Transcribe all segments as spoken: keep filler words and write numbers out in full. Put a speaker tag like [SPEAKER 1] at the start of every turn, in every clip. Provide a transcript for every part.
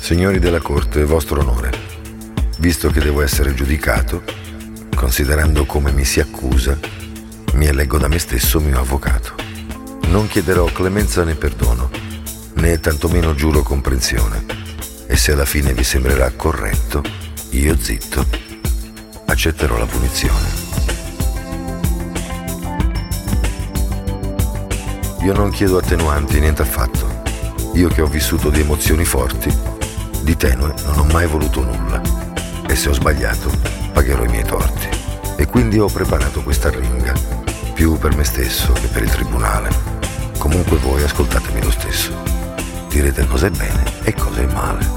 [SPEAKER 1] Signori della Corte, vostro onore, visto che devo essere giudicato, considerando come mi si accusa, mi eleggo da me stesso mio avvocato. Non chiederò clemenza né perdono, né tantomeno giuro comprensione, e se alla fine vi sembrerà corretto, io zitto, accetterò la punizione. Io non chiedo attenuanti, niente affatto. Io che ho vissuto di emozioni forti, di tenue non ho mai voluto nulla, e se ho sbagliato pagherò i miei torti. E quindi ho preparato questa arringa, più per me stesso che per il tribunale. Comunque voi ascoltatemi lo stesso. Direte cosa è bene e cosa è male.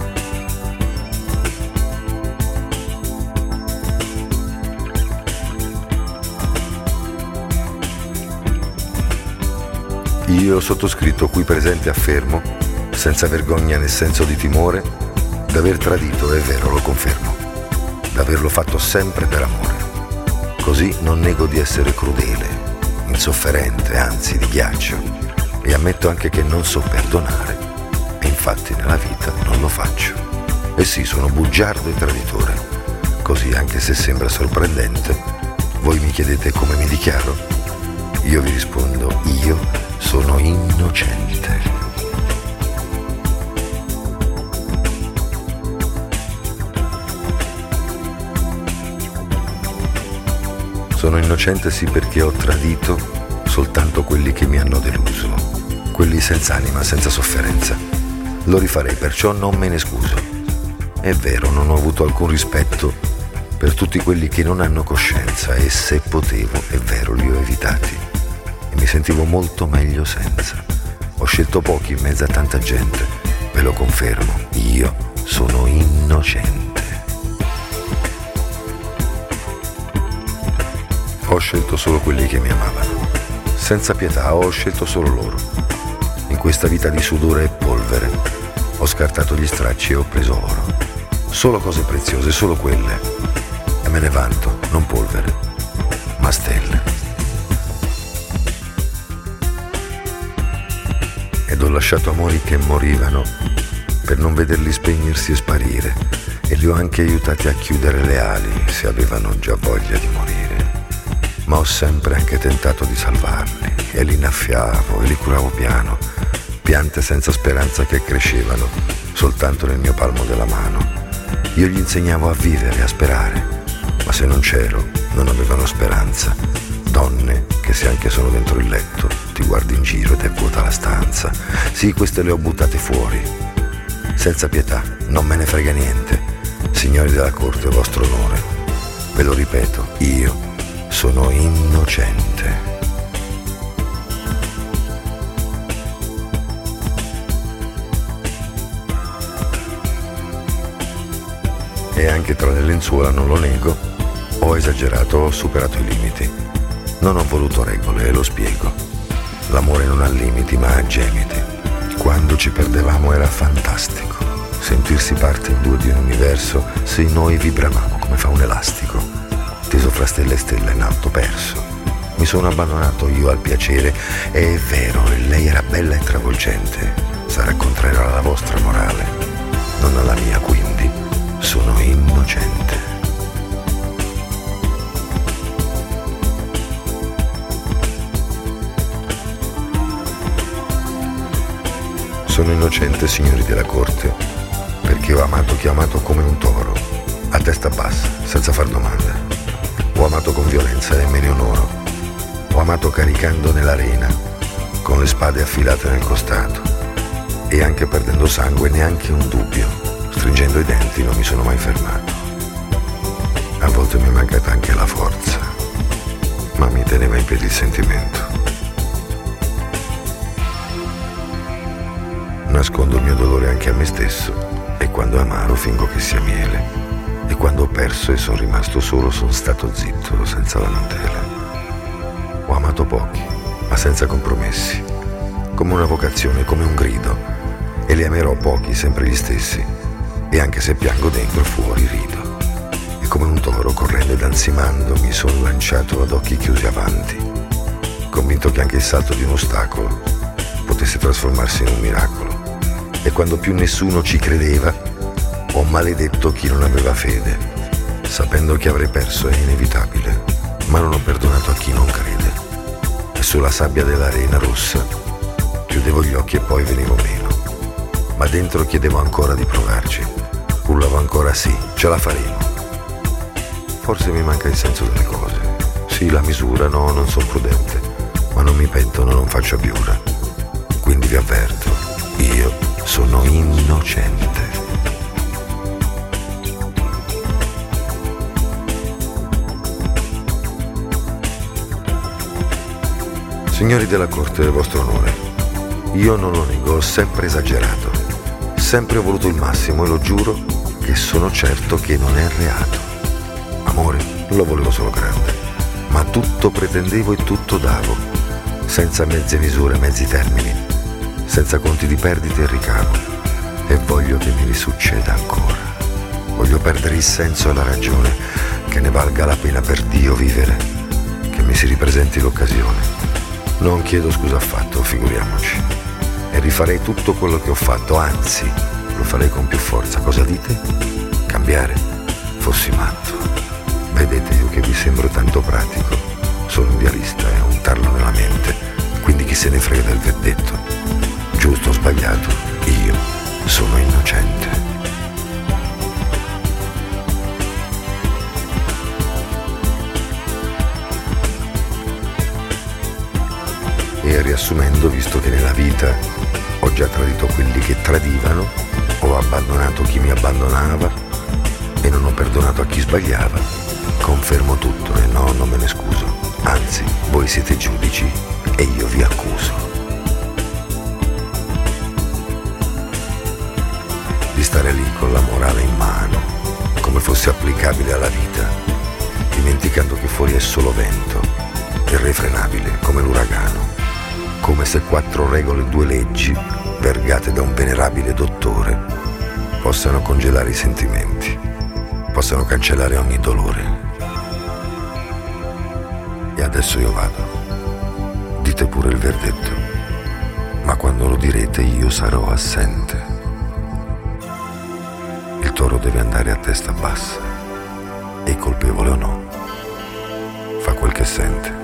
[SPEAKER 1] Io sottoscritto qui presente affermo, senza vergogna né senso di timore, d'aver tradito, è vero, lo confermo, d'averlo fatto sempre per amore. Così non nego di essere crudele, insofferente, anzi di ghiaccio, e ammetto anche che non so perdonare, e infatti nella vita non lo faccio. E sì, sono bugiardo e traditore, così anche se sembra sorprendente, voi mi chiedete come mi dichiaro, io vi rispondo, io sono innocente. Sono innocente sì perché ho tradito soltanto quelli che mi hanno deluso, quelli senza anima, senza sofferenza. Lo rifarei, perciò non me ne scuso. È vero, non ho avuto alcun rispetto per tutti quelli che non hanno coscienza e se potevo, è vero, li ho evitati e mi sentivo molto meglio senza. Ho scelto pochi in mezzo a tanta gente, ve lo confermo, io sono innocente. Ho scelto solo quelli che mi amavano. Senza pietà ho scelto solo loro. In questa vita di sudore e polvere ho scartato gli stracci e ho preso oro. Solo cose preziose, solo quelle. E me ne vanto, non polvere, ma stelle. Ed ho lasciato amori che morivano per non vederli spegnersi e sparire. E li ho anche aiutati a chiudere le ali se avevano già voglia di morire. Ma ho sempre anche tentato di salvarli e li innaffiavo e li curavo piano, piante senza speranza che crescevano soltanto nel mio palmo della mano. Io gli insegnavo a vivere, a sperare, ma se non c'ero non avevano speranza. Donne che se anche sono dentro il letto ti guardi in giro ed è vuota la stanza. Sì, queste le ho buttate fuori, senza pietà, non me ne frega niente. Signori della Corte, vostro onore, ve lo ripeto, io sono innocente. E anche tra le lenzuola, non lo nego, ho esagerato, ho superato i limiti. Non ho voluto regole e lo spiego. L'amore non ha limiti ma ha gemiti. Quando ci perdevamo era fantastico. Sentirsi parte in due di un universo, se noi vibravamo come fa un elastico. Teso fra stelle e stelle in alto perso. Mi sono abbandonato io al piacere, e è vero, e lei era bella e travolgente. Sarà contrario alla vostra morale, non alla mia, quindi sono innocente. Sono innocente, signori della Corte, perché ho amato chi ho amato come un toro, a testa bassa, senza far domande. Ho amato con violenza e me ne onoro. Ho amato caricando nell'arena, con le spade affilate nel costato, e anche perdendo sangue, neanche un dubbio. Stringendo i denti non mi sono mai fermato. A volte mi è mancata anche la forza, ma mi teneva in piedi il sentimento. Nascondo il mio dolore anche a me stesso, e quando è amaro fingo che sia miele. E quando ho perso e sono rimasto solo, sono stato zitto, senza lamentele. Ho amato pochi, ma senza compromessi, come una vocazione, come un grido, e li amerò pochi, sempre gli stessi, e anche se piango dentro, fuori rido. E come un toro, correndo ed ansimando, mi sono lanciato ad occhi chiusi avanti, convinto che anche il salto di un ostacolo potesse trasformarsi in un miracolo. E quando più nessuno ci credeva, Ho maledetto chi non aveva fede, sapendo che avrei perso è inevitabile, ma non ho perdonato a chi non crede. E sulla sabbia dell'arena rossa chiudevo gli occhi e poi venivo meno. Ma dentro chiedevo ancora di provarci. Urlavo ancora sì, ce la faremo. Forse mi manca il senso delle cose. Sì, la misura, no, non sono prudente, ma non mi pentono, non faccio abiura. Quindi vi avverto, io sono innocente. Signori della corte, vostro onore, io non lo nego, ho sempre esagerato, sempre ho voluto il massimo e lo giuro che sono certo che non è reato. Amore, lo volevo solo grande, ma tutto pretendevo e tutto davo, senza mezze misure, mezzi termini, senza conti di perdite e ricavo, e voglio che mi risucceda ancora. Voglio perdere il senso e la ragione, che ne valga la pena per Dio vivere, che mi si ripresenti l'occasione. Non chiedo scusa affatto, figuriamoci, e rifarei tutto quello che ho fatto, anzi, lo farei con più forza. Cosa dite? Cambiare? Fossi matto. Vedete, io che vi sembro tanto pratico, sono un idealista e un tarlo nella mente, quindi chi se ne frega del verdetto. Giusto o sbagliato, io sono innocente. E riassumendo, visto che nella vita ho già tradito quelli che tradivano, ho abbandonato chi mi abbandonava e non ho perdonato a chi sbagliava, confermo tutto e no, non me ne scuso. Anzi, voi siete giudici e io vi accuso di stare lì con la morale in mano, come fosse applicabile alla vita, dimenticando che fuori è solo vento, irrefrenabile come l'uragano, come se quattro regole e due leggi, vergate da un venerabile dottore, possano congelare i sentimenti, possano cancellare ogni dolore. E adesso io vado. Dite pure il verdetto, ma quando lo direte io sarò assente. Il toro deve andare a testa bassa, e colpevole o no, fa quel che sente.